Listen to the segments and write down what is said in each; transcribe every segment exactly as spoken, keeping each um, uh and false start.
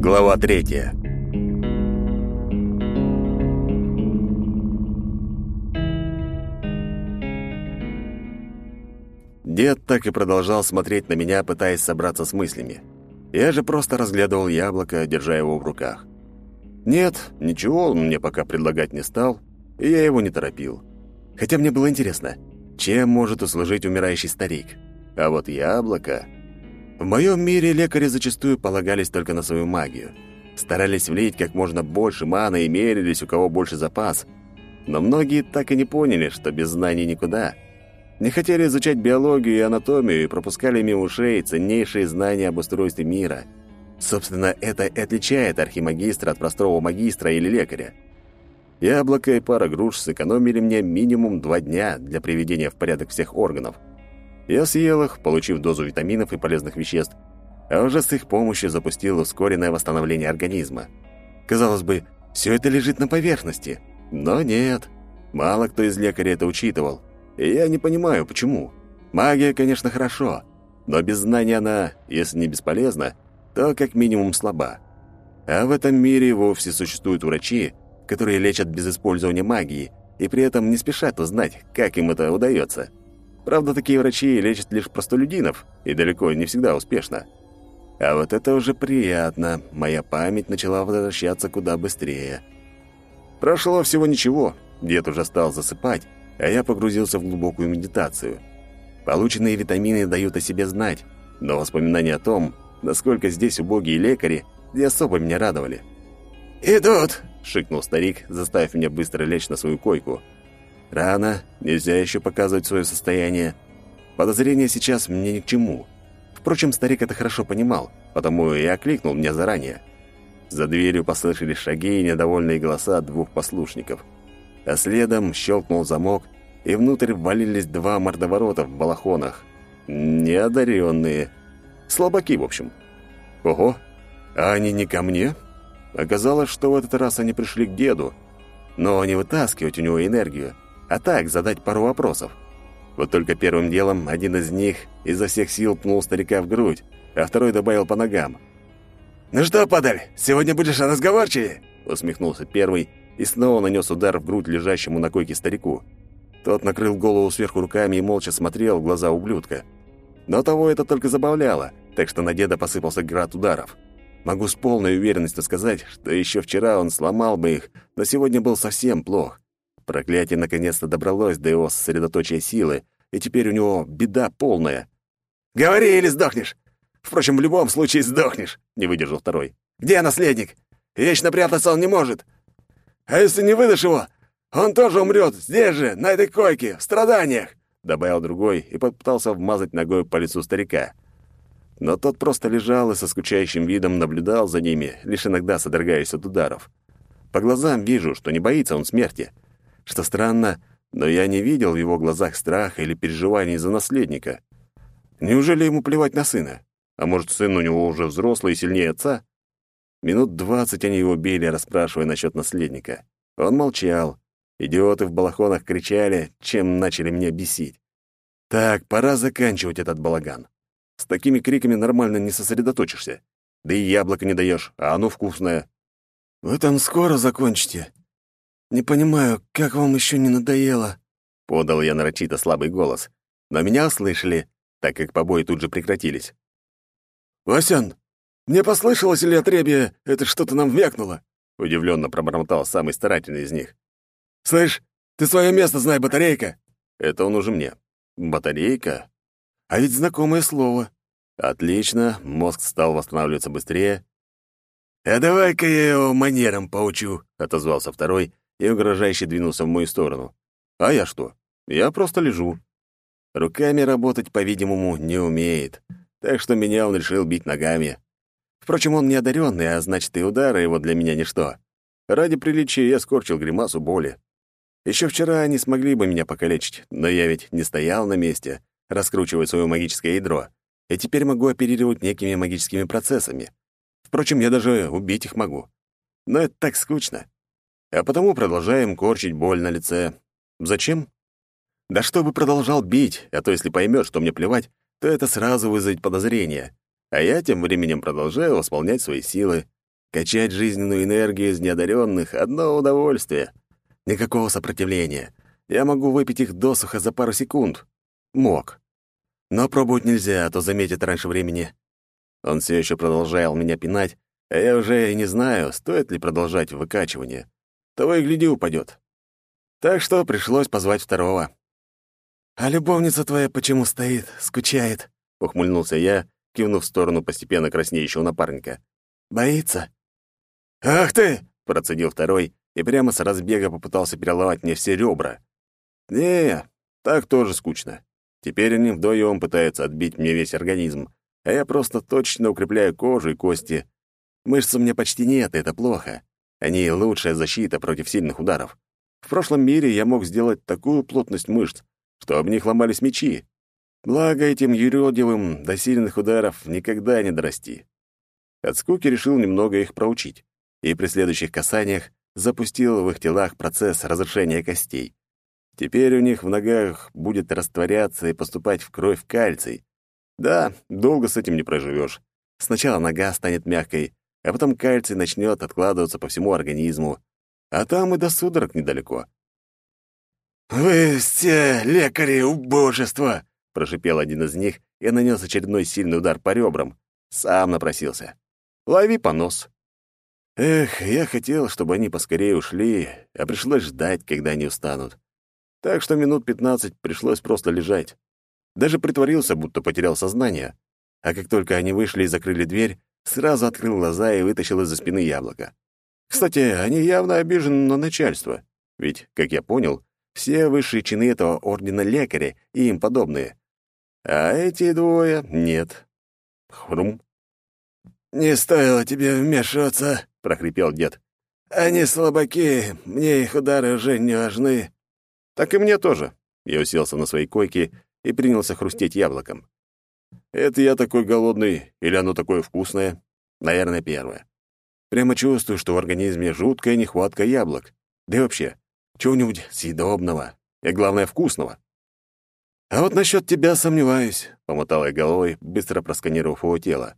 Глава третья. Дед так и продолжал смотреть на меня, пытаясь собраться с мыслями. Я же просто разглядывал яблоко, держа его в руках. Нет, ничего он мне пока предлагать не стал, и я его не торопил. Хотя мне было интересно, чем может услужить умирающий старик. А вот яблоко... В моем мире лекари зачастую полагались только на свою магию. Старались влить как можно больше маны и мерились, у кого больше запас. Но многие так и не поняли, что без знаний никуда. Не хотели изучать биологию и анатомию и пропускали мимо ушей ценнейшие знания об устройстве мира. Собственно, это и отличает архимагистра от простого магистра или лекаря. Яблоко и пара груш сэкономили мне минимум два дня для приведения в порядок всех органов. Я съел их, получив дозу витаминов и полезных веществ, а уже с их помощью запустил ускоренное восстановление организма. Казалось бы, все это лежит на поверхности, но нет. Мало кто из лекарей это учитывал, и я не понимаю, почему. Магия, конечно, хорошо, но без знания она, если не бесполезна, то как минимум слаба. А в этом мире вовсе существуют врачи, которые лечат без использования магии, и при этом не спешат узнать, как им это удается. Правда, такие врачи лечат лишь простолюдинов, и далеко не всегда успешно. А вот это уже приятно. Моя память начала возвращаться куда быстрее. Прошло всего ничего. Дед уже стал засыпать, а я погрузился в глубокую медитацию. Полученные витамины дают о себе знать, но воспоминания о том, насколько здесь убогие лекари, не особо меня радовали. «Идут!» — шикнул старик, заставив меня быстро лечь на свою койку. Рано, нельзя еще показывать свое состояние. Подозрение сейчас мне ни к чему. Впрочем, старик это хорошо понимал, потому и окликнул меня заранее. За дверью послышались шаги и недовольные голоса двух послушников. А следом щелкнул замок, и внутрь ввалились два мордоворота в балахонах. Неодаренные. Слабаки, в общем. Ого, а они не ко мне? Оказалось, что в этот раз они пришли к деду. Но не вытаскивать у него энергию, а так задать пару вопросов. Вот только первым делом один из них изо всех сил пнул старика в грудь, а второй добавил по ногам. «Ну что, падаль, сегодня будешь разговорчивее?» Усмехнулся первый и снова нанес удар в грудь лежащему на койке старику. Тот накрыл голову сверху руками и молча смотрел в глаза ублюдка. Но того это только забавляло, так что на деда посыпался град ударов. Могу с полной уверенностью сказать, что еще вчера он сломал бы их, но сегодня был совсем плох. Проклятие наконец-то добралось до его сосредоточия силы, и теперь у него беда полная. «Говори или сдохнешь! Впрочем, в любом случае сдохнешь!» — не выдержал второй. «Где наследник? Вечно прятаться он не может! А если не выдашь его, он тоже умрет здесь же, на этой койке, в страданиях!» — добавил другой и попытался вмазать ногой по лицу старика. Но тот просто лежал и со скучающим видом наблюдал за ними, лишь иногда содрогаясь от ударов. По глазам вижу, что не боится он смерти. Что странно, но я не видел в его глазах страха или переживаний за наследника. Неужели ему плевать на сына? А может, сын у него уже взрослый и сильнее отца? Минут двадцать они его били, расспрашивая насчет наследника. Он молчал. Идиоты в балахонах кричали, чем начали меня бесить. Так, пора заканчивать этот балаган. С такими криками нормально не сосредоточишься. Да и яблоко не даешь, а оно вкусное. «Вы там скоро закончите? Не понимаю, как вам еще не надоело?» Подал я нарочито слабый голос. Но меня услышали, так как побои тут же прекратились. «Васян, мне послышалось, или отребье это что-то нам вмякнуло?» Удивленно пробормотал самый старательный из них. «Слышь, ты свое место знай, батарейка!» Это он уже мне. «Батарейка? А ведь знакомое слово. Отлично, мозг стал восстанавливаться быстрее. «А давай-ка я его манерам поучу», — отозвался второй и угрожающе двинулся в мою сторону. А я что? Я просто лежу. Руками работать, по-видимому, не умеет, так что меня он решил бить ногами. Впрочем, он не одаренный, а значит, и удары его для меня ничто. Ради приличия я скорчил гримасу боли. Еще вчера они смогли бы меня покалечить, но я ведь не стоял на месте, раскручивая свое магическое ядро, и теперь могу оперировать некими магическими процессами. Впрочем, я даже убить их могу. Но это так скучно. А потому продолжаем корчить боль на лице. Зачем? Да чтобы продолжал бить, а то если поймет, что мне плевать, то это сразу вызовет подозрение. А я тем временем продолжаю восполнять свои силы. Качать жизненную энергию из неодаренных — одно удовольствие. Никакого сопротивления. Я могу выпить их досуха за пару секунд. Мог. Но пробовать нельзя, а то заметят раньше времени. Он все еще продолжал меня пинать, а я уже и не знаю, стоит ли продолжать выкачивание. Того и гляди упадет. Так что пришлось позвать второго. «А любовница твоя почему стоит, скучает?» — ухмыльнулся я, кивнув в сторону постепенно краснеющего напарника. «Боится?» «Ах ты!» — процедил второй и прямо с разбега попытался переломать мне все ребра. «Не, так тоже скучно. Теперь они вдвоем пытаются отбить мне весь организм, а я просто точно укрепляю кожу и кости. Мышц у меня почти нет, и это плохо. Они — лучшая защита против сильных ударов. В прошлом мире я мог сделать такую плотность мышц, что об них ломались мечи. Благо этим юродивым до сильных ударов никогда не дорасти. От скуки решил немного их проучить, и при следующих касаниях запустил в их телах процесс разрушения костей. Теперь у них в ногах будет растворяться и поступать в кровь кальций. Да, долго с этим не проживешь. Сначала нога станет мягкой, а потом кальций начнет откладываться по всему организму, а там и до судорог недалеко. «Вы все лекари убожества!» — прошипел один из них и нанес очередной сильный удар по ребрам. Сам напросился. «Лови понос». Эх, я хотел, чтобы они поскорее ушли, а пришлось ждать, когда они устанут. Так что минут пятнадцать пришлось просто лежать. Даже притворился, будто потерял сознание. А как только они вышли и закрыли дверь, сразу открыл глаза и вытащил из-за спины яблоко. Кстати, они явно обижены на начальство. Ведь, как я понял, все высшие чины этого ордена лекари и им подобные. А эти двое — нет. Хрум. «Не стоило тебе вмешиваться», — прохрипел дед. «Они слабаки, мне их удары уже не важны». «Так и мне тоже». Я уселся на своей койке и принялся хрустеть яблоком. «Это я такой голодный или оно такое вкусное?» Наверное, первое. Прямо чувствую, что в организме жуткая нехватка яблок. Да и вообще, чего-нибудь съедобного и, главное, вкусного. «А вот насчет тебя сомневаюсь», — помотал я головой, быстро просканировав его тело.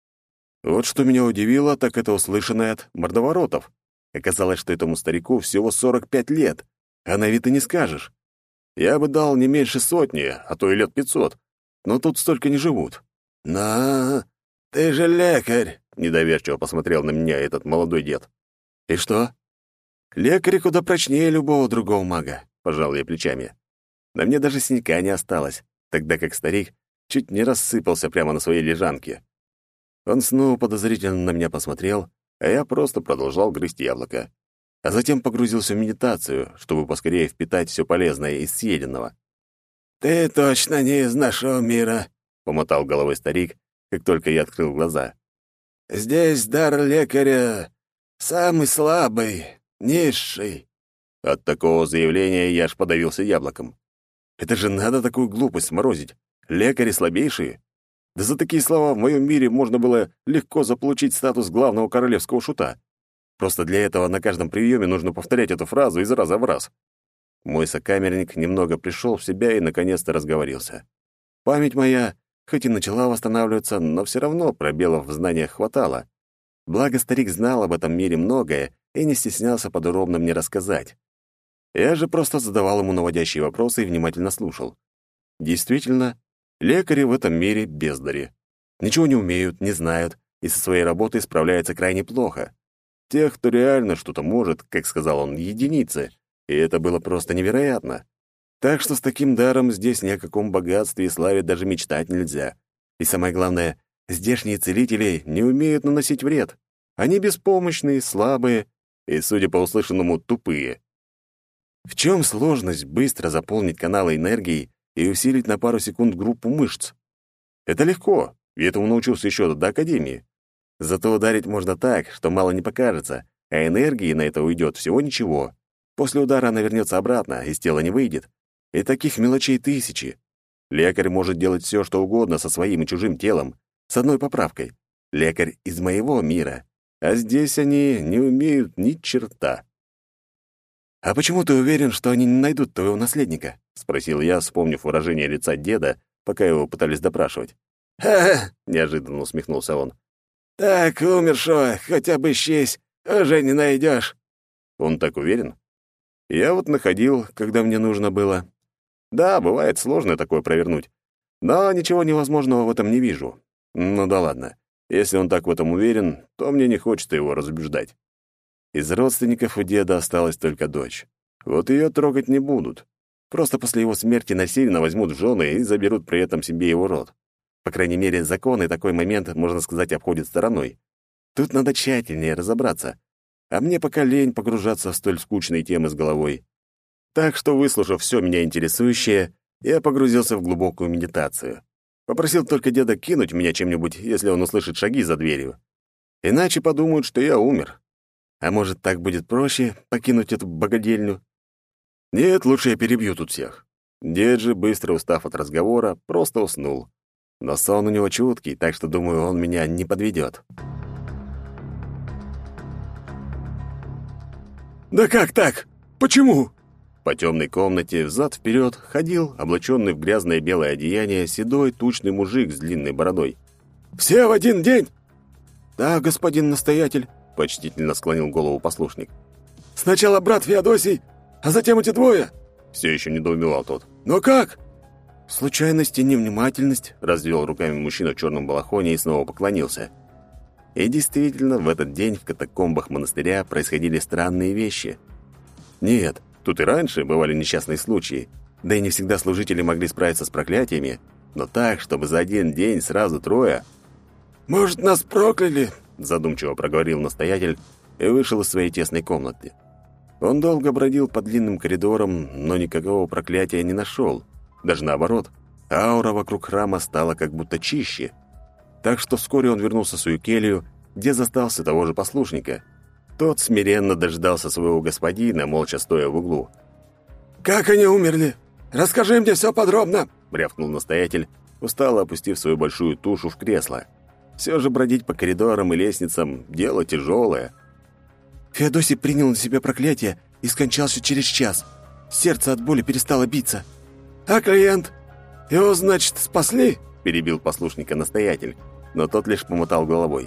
Вот что меня удивило, так это услышанное от мордоворотов. Оказалось, что этому старику всего сорок пять лет, а на вид и не скажешь. Я бы дал не меньше сотни, а то и лет пятьсот, но тут столько не живут. «На, ты же лекарь!» — недоверчиво посмотрел на меня этот молодой дед. «И что?» «Лекарь куда прочнее любого другого мага», — пожал я плечами. На мне даже синяка не осталось, тогда как старик чуть не рассыпался прямо на своей лежанке. Он снова подозрительно на меня посмотрел, а я просто продолжал грызть яблоко. А затем погрузился в медитацию, чтобы поскорее впитать все полезное из съеденного. «Ты точно не из нашего мира», — помотал головой старик, как только я открыл глаза. «Здесь дар лекаря самый слабый, низший». От такого заявления я аж подавился яблоком. Это же надо такую глупость сморозить. Лекари слабейшие. Да за такие слова в моем мире можно было легко заполучить статус главного королевского шута. Просто для этого на каждом приеме нужно повторять эту фразу из раза в раз. Мой сокамерник немного пришел в себя и наконец-то разговорился. Память моя, хоть и начала восстанавливаться, но все равно пробелов в знаниях хватало. Благо старик знал об этом мире многое и не стеснялся подробно мне рассказать. Я же просто задавал ему наводящие вопросы и внимательно слушал. Действительно, лекари в этом мире бездари. Ничего не умеют, не знают и со своей работой справляются крайне плохо. Тех, кто реально что-то может, как сказал он, единицы, и это было просто невероятно. Так что с таким даром здесь ни о каком богатстве и славе даже мечтать нельзя. И самое главное, здешние целители не умеют наносить вред. Они беспомощные, слабые и, судя по услышанному, тупые. В чем сложность быстро заполнить каналы энергии и усилить на пару секунд группу мышц? Это легко, и этому научился еще до академии. Зато ударить можно так, что мало не покажется, а энергии на это уйдет всего ничего. После удара она вернется обратно, из тела не выйдет. И таких мелочей тысячи. Лекарь может делать все, что угодно со своим и чужим телом, с одной поправкой. Лекарь из моего мира, а здесь они не умеют ни черта. «А почему ты уверен, что они не найдут твоего наследника?» — спросил я, вспомнив выражение лица деда, пока его пытались допрашивать. «Ха-ха!» — неожиданно усмехнулся он. «Так, умершего, хотя бы исчезь, уже не найдешь». Он так уверен? Я вот находил, когда мне нужно было. Да, бывает сложно такое провернуть, но ничего невозможного в этом не вижу. Ну да ладно. Если он так в этом уверен, то мне не хочется его разубеждать. Из родственников у деда осталась только дочь. Вот ее трогать не будут. Просто после его смерти насильно возьмут в жены и заберут при этом себе его род. По крайней мере, законы такой момент, можно сказать, обходят стороной. Тут надо тщательнее разобраться. А мне пока лень погружаться в столь скучные темы с головой. Так что, выслушав все меня интересующее, я погрузился в глубокую медитацию. Попросил только деда кинуть меня чем-нибудь, если он услышит шаги за дверью. Иначе подумают, что я умер. А может, так будет проще покинуть эту богадельню? Нет, лучше я перебью тут всех. Дед же, быстро устав от разговора, просто уснул. Но сон у него чуткий, так что, думаю, он меня не подведет. «Да как так? Почему?» По темной комнате взад-вперед ходил, облаченный в грязное белое одеяние, седой, тучный мужик с длинной бородой. «Все в один день?» «Да, господин настоятель», — почтительно склонил голову послушник. «Сначала брат Феодосий, а затем эти двое?» Все еще недоумевал тот. «Но как?» «Случайность и невнимательность», — развел руками мужчина в черном балахоне и снова поклонился. И действительно, в этот день в катакомбах монастыря происходили странные вещи. Нет, тут и раньше бывали несчастные случаи, да и не всегда служители могли справиться с проклятиями, но так, чтобы за один день сразу трое... «Может, нас прокляли?» — задумчиво проговорил настоятель и вышел из своей тесной комнаты. Он долго бродил по длинным коридорам, но никакого проклятия не нашел. Даже наоборот, аура вокруг храма стала как будто чище. Так что вскоре он вернулся в свою келью, где застался того же послушника. Тот смиренно дождался своего господина, молча стоя в углу. «Как они умерли? Расскажи мне все подробно!» — рявкнул настоятель, устало опустив свою большую тушу в кресло. Все же бродить по коридорам и лестницам — дело тяжелое. Феодосий принял на себя проклятие и скончался через час. Сердце от боли перестало биться. «А клиент? Его, значит, спасли?» — перебил послушника настоятель, но тот лишь помотал головой.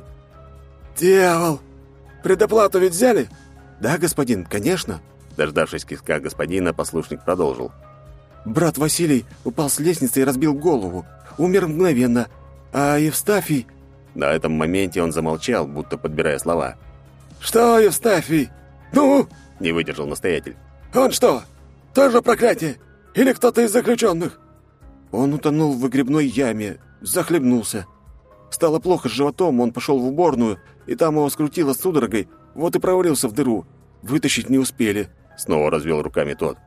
«Дьявол! Предоплату ведь взяли?» «Да, господин, конечно». Дождавшись кивка господина, послушник продолжил. «Брат Василий упал с лестницы и разбил голову. Умер мгновенно. А Евстафий...» На этом моменте он замолчал, будто подбирая слова. «Что, Евстафий? Ну?» — не выдержал настоятель. «Он что, тоже проклятие? Или кто-то из заключенных?» Он утонул в выгребной яме, захлебнулся. Стало плохо с животом, он пошел в уборную, и там его скрутило судорогой, вот и провалился в дыру. Вытащить не успели. Снова развел руками тот.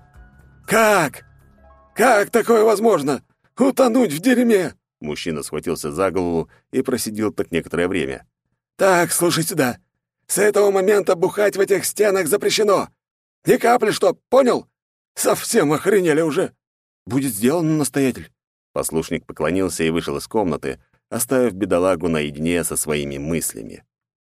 «Как? Как такое возможно? Утонуть в дерьме?» Мужчина схватился за голову и просидел так некоторое время. «Так, слушай сюда. С этого момента бухать в этих стенах запрещено. Ни капли, что, понял? Совсем охренели уже!» «Будет сделано, настоятель». Послушник поклонился и вышел из комнаты, оставив бедолагу наедине со своими мыслями.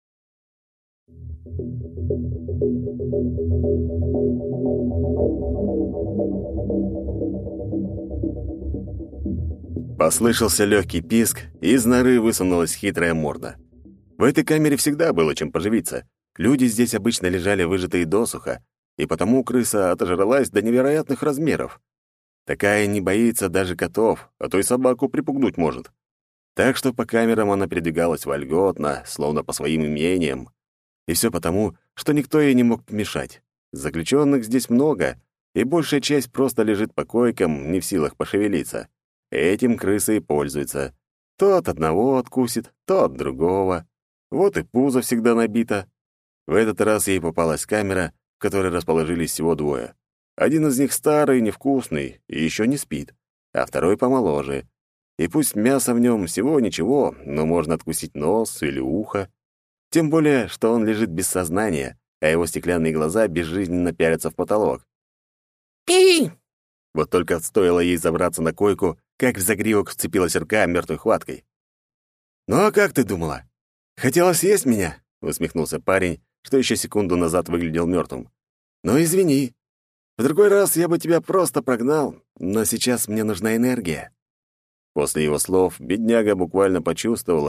Послышался легкий писк, и из норы высунулась хитрая морда. В этой камере всегда было чем поживиться. Люди здесь обычно лежали выжатые досуха, и потому крыса отожралась до невероятных размеров. Такая не боится даже котов, а то и собаку припугнуть может. Так что по камерам она передвигалась вольготно, словно по своим имениям. И все потому, что никто ей не мог помешать. Заключенных здесь много, и большая часть просто лежит по койкам, не в силах пошевелиться. Этим крысы и пользуются. То от одного откусит, то от другого. Вот и пузо всегда набито. В этот раз ей попалась камера, в которой расположились всего двое. Один из них старый, невкусный и еще не спит, а второй помоложе. И пусть мясо в нем всего ничего, но можно откусить нос или ухо. Тем более, что он лежит без сознания, а его стеклянные глаза безжизненно пялятся в потолок. «Пи!» Вот только стоило ей забраться на койку, как в загривок вцепилась рука мертвой хваткой. «Ну а как ты думала? Хотела съесть меня?» — усмехнулся парень, что еще секунду назад выглядел мертвым. «Ну, извини. В другой раз я бы тебя просто прогнал, но сейчас мне нужна энергия». После его слов бедняга буквально почувствовала,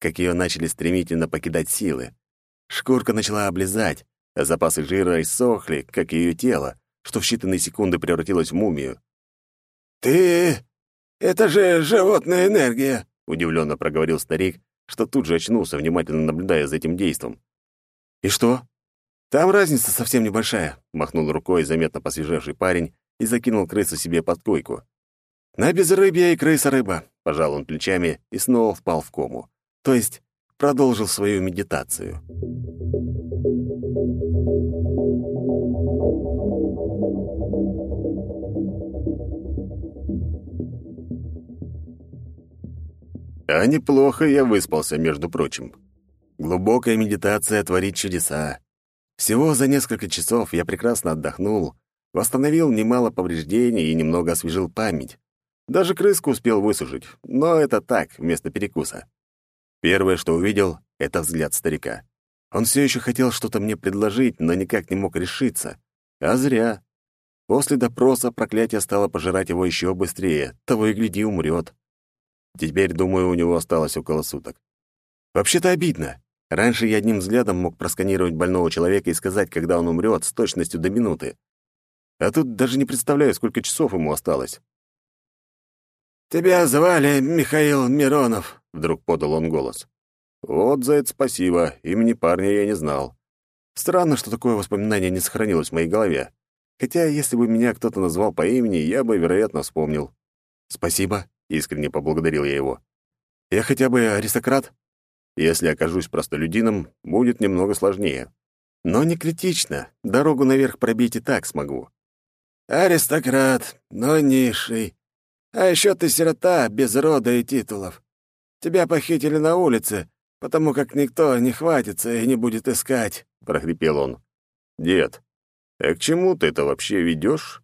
как ее начали стремительно покидать силы. Шкурка начала облизать, а запасы жира иссохли, как и ее тело, что в считанные секунды превратилось в мумию. «Ты... это же животная энергия!» — удивленно проговорил старик, что тут же очнулся, внимательно наблюдая за этим действом. «И что? Там разница совсем небольшая», — махнул рукой заметно посвежевший парень и закинул крысу себе под койку. «На безрыбье и крыса-рыба», — пожал он плечами и снова впал в кому. То есть продолжил свою медитацию. А неплохо я выспался, между прочим. Глубокая медитация творит чудеса. Всего за несколько часов я прекрасно отдохнул, восстановил немало повреждений и немного освежил память. Даже крыску успел высушить, но это так, вместо перекуса. Первое, что увидел, — это взгляд старика. Он все еще хотел что-то мне предложить, но никак не мог решиться. А зря. После допроса проклятие стало пожирать его еще быстрее, того и гляди, умрет. Теперь, думаю, у него осталось около суток. Вообще-то обидно. Раньше я одним взглядом мог просканировать больного человека и сказать, когда он умрет, с точностью до минуты. А тут даже не представляю, сколько часов ему осталось. «Тебя звали Михаил Миронов», — вдруг подал он голос. Вот за это спасибо, имени парня я не знал. Странно, что такое воспоминание не сохранилось в моей голове. Хотя, если бы меня кто-то назвал по имени, я бы, вероятно, вспомнил. «Спасибо», — искренне поблагодарил я его. «Я хотя бы аристократ? Если окажусь простолюдином, будет немного сложнее. Но не критично, дорогу наверх пробить и так смогу». «Аристократ, но низший. А еще ты сирота, без рода и титулов. Тебя похитили на улице, потому как никто не хватится и не будет искать», — прохрипел он. «Дед, а к чему ты это вообще ведешь?»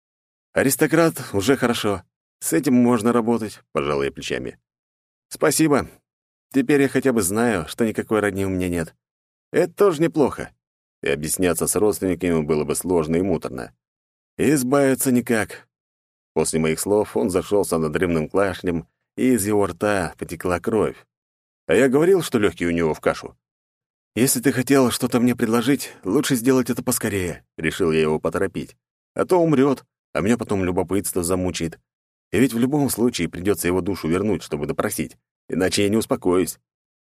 «Аристократ уже хорошо. С этим можно работать», — пожал я плечами. «Спасибо. Теперь я хотя бы знаю, что никакой родни у меня нет. Это тоже неплохо. И объясняться с родственниками было бы сложно и муторно. И избавиться никак». После моих слов он зашелся надрывным кашлем, и из его рта потекла кровь. А я говорил, что легкие у него в кашу. «Если ты хотел что-то мне предложить, лучше сделать это поскорее», — решил я его поторопить. «А то умрет, а меня потом любопытство замучает. И ведь в любом случае придется его душу вернуть, чтобы допросить, иначе я не успокоюсь».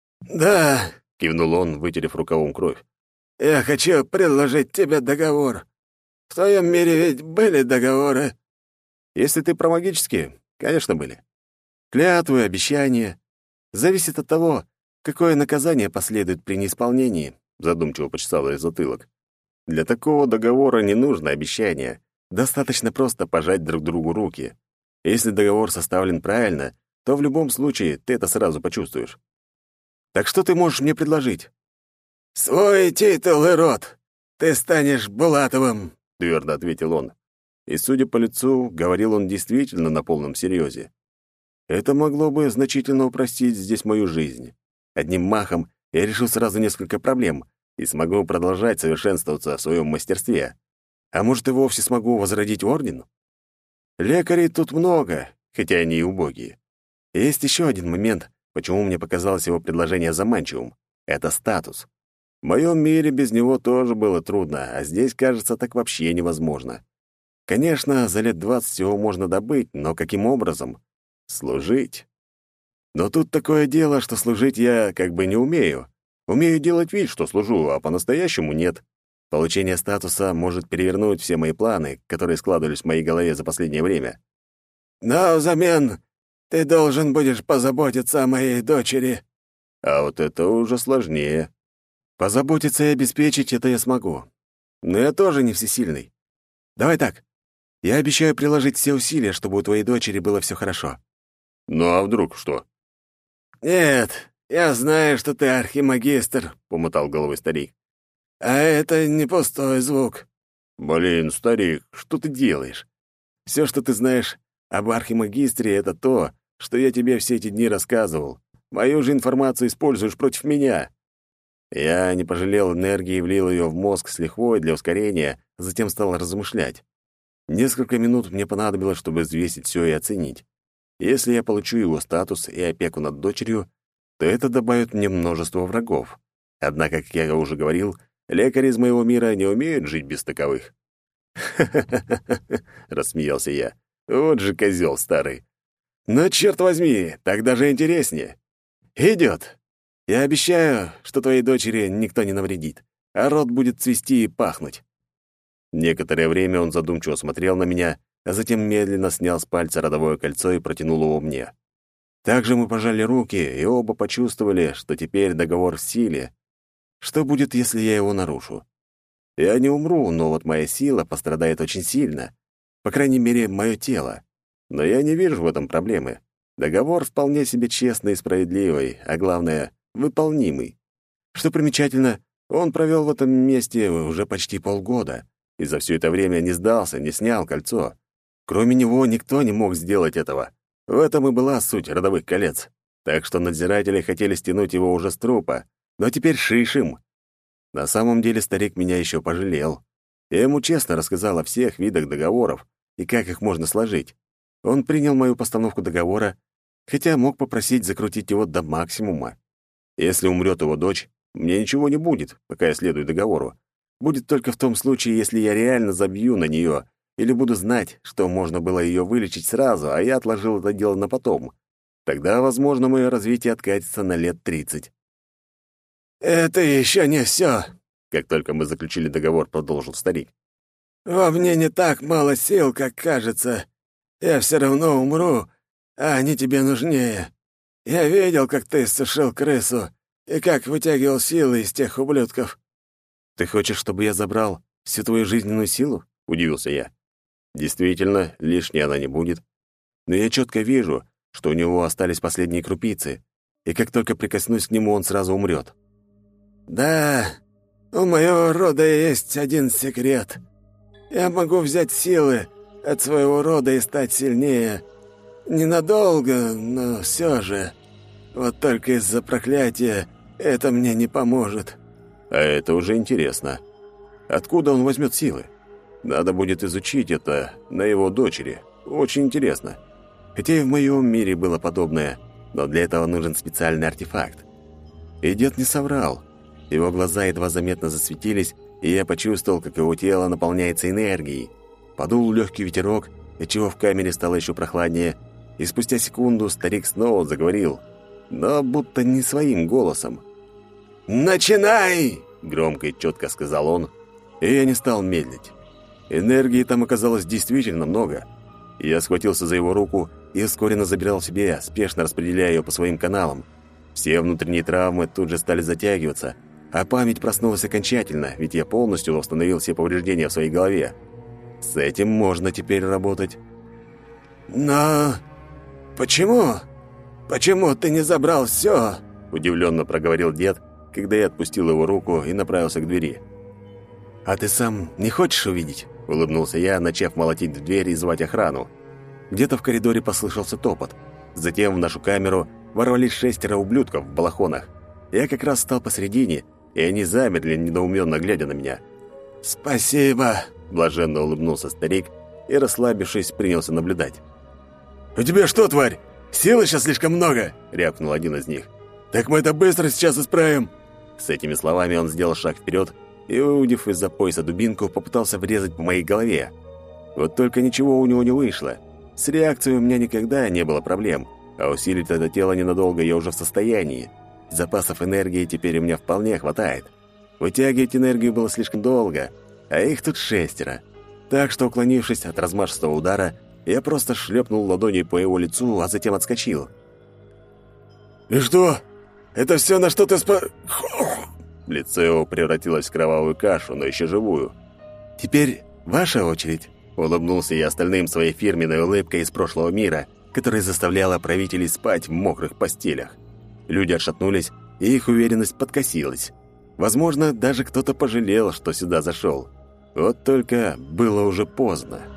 «Да», — кивнул он, вытерев рукавом кровь. «я хочу предложить тебе договор. В твоем мире ведь были договоры?» «Если ты про магические, конечно, были. Клятвы, обещания. Зависит от того, какое наказание последует при неисполнении», — задумчиво почесал я затылок. «Для такого договора не нужно обещания. Достаточно просто пожать друг другу руки. Если договор составлен правильно, то в любом случае ты это сразу почувствуешь. Так что ты можешь мне предложить?» «Свой титул и род. Ты станешь Булатовым», — твердо ответил он. И, судя по лицу, говорил он действительно на полном серьезе. Это могло бы значительно упростить здесь мою жизнь. Одним махом я решу сразу несколько проблем и смогу продолжать совершенствоваться в своем мастерстве. А может, и вовсе смогу возродить орден? Лекарей тут много, хотя они и убогие. Есть еще один момент, почему мне показалось его предложение заманчивым. Это статус. В моем мире без него тоже было трудно, а здесь, кажется, так вообще невозможно. Конечно, за лет двадцать его можно добыть, но каким образом? Служить. Но тут такое дело, что служить я как бы не умею. Умею делать вид, что служу, а по-настоящему нет. Получение статуса может перевернуть все мои планы, которые складывались в моей голове за последнее время. «Но взамен ты должен будешь позаботиться о моей дочери». А вот это уже сложнее. Позаботиться и обеспечить это я смогу. Но я тоже не всесильный. Давай так. Я обещаю приложить все усилия, чтобы у твоей дочери было все хорошо. Ну а вдруг что? «Нет, я знаю, что ты архимагистр», — помотал головой старик. «А это не пустой звук». «Блин, старик, что ты делаешь? Все, что ты знаешь об архимагистре, это то, что я тебе все эти дни рассказывал. Мою же информацию используешь против меня». Я не пожалел энергии и влил ее в мозг с лихвой для ускорения, затем стал размышлять. Несколько минут мне понадобилось, чтобы взвесить все и оценить. Если я получу его статус и опеку над дочерью, то это добавит мне множество врагов. Однако, как я уже говорил, лекари из моего мира не умеют жить без таковых. «Ха-ха-ха-ха!» — рассмеялся я. «Вот же козел старый! Но, черт возьми, так даже интереснее! Идет! Я обещаю, что твоей дочери никто не навредит, а рот будет цвести и пахнуть». Некоторое время он задумчиво смотрел на меня, а затем медленно снял с пальца родовое кольцо и протянул его мне. Также мы пожали руки, и оба почувствовали, что теперь договор в силе. Что будет, если я его нарушу? Я не умру, но вот моя сила пострадает очень сильно. По крайней мере, мое тело. Но я не вижу в этом проблемы. Договор вполне себе честный и справедливый, а главное — выполнимый. Что примечательно, он провел в этом месте уже почти полгода, и за все это время не сдался, не снял кольцо. Кроме него никто не мог сделать этого. В этом и была суть родовых колец. Так что надзиратели хотели стянуть его уже с трупа, но теперь шиш им. На самом деле старик меня еще пожалел. Я ему честно рассказал о всех видах договоров и как их можно сложить. Он принял мою постановку договора, хотя мог попросить закрутить его до максимума. Если умрет его дочь, мне ничего не будет, пока я следую договору. Будет только в том случае, если я реально забью на нее или буду знать, что можно было ее вылечить сразу, а я отложил это дело на потом. Тогда, возможно, мое развитие откатится на лет тридцать. «Это еще не все», — как только мы заключили договор, продолжил старик. «Во мне не так мало сил, как кажется. Я все равно умру, а они тебе нужнее. Я видел, как ты сушил крысу и как вытягивал силы из тех ублюдков». «Ты хочешь, чтобы я забрал всю твою жизненную силу?» — удивился я. «Действительно, лишней она не будет. Но я четко вижу, что у него остались последние крупицы, и как только прикоснусь к нему, он сразу умрет». «Да, у моего рода есть один секрет. Я могу взять силы от своего рода и стать сильнее. Ненадолго, но все же. Вот только из-за проклятия это мне не поможет». А это уже интересно. Откуда он возьмет силы? Надо будет изучить это на его дочери. Очень интересно. Хотя и в моем мире было подобное, но для этого нужен специальный артефакт. И дед не соврал. Его глаза едва заметно засветились, и я почувствовал, как его тело наполняется энергией. Подул легкий ветерок, отчего в камере стало еще прохладнее, и спустя секунду старик снова заговорил, но будто не своим голосом. «Начинай!» — громко и четко сказал он, и я не стал медлить. Энергии там оказалось действительно много. Я схватился за его руку и ускоренно забирал себе, спешно распределяя ее по своим каналам. Все внутренние травмы тут же стали затягиваться, а память проснулась окончательно, ведь я полностью восстановил все повреждения в своей голове. С этим можно теперь работать. «Но почему? Почему ты не забрал все?» — удивленно проговорил дед, когда я отпустил его руку и направился к двери. «А ты сам не хочешь увидеть?» — улыбнулся я, начав молотить в дверь и звать охрану. Где-то в коридоре послышался топот. Затем в нашу камеру ворвались шестеро ублюдков в балахонах. Я как раз стал посредине, и они замерли, недоуменно глядя на меня. «Спасибо!» — блаженно улыбнулся старик и, расслабившись, принялся наблюдать. «У тебя что, тварь? Силы сейчас слишком много!» — рявкнул один из них. «Так мы это быстро сейчас исправим!» С этими словами он сделал шаг вперед и, выудив из-за пояса дубинку, попытался врезать по моей голове. Вот только ничего у него не вышло. С реакцией у меня никогда не было проблем, а усилить это тело ненадолго я уже в состоянии. Запасов энергии теперь у меня вполне хватает. Вытягивать энергию было слишком долго, а их тут шестеро. Так что, уклонившись от размашистого удара, я просто шлепнул ладонью по его лицу, а затем отскочил. «И что? Это все, на что ты спа...» Лицо его превратилось в кровавую кашу, но еще живую. «Теперь ваша очередь», — улыбнулся я остальным своей фирменной улыбкой из прошлого мира, которая заставляла правителей спать в мокрых постелях. Люди отшатнулись, и их уверенность подкосилась. Возможно, даже кто-то пожалел, что сюда зашел. Вот только было уже поздно.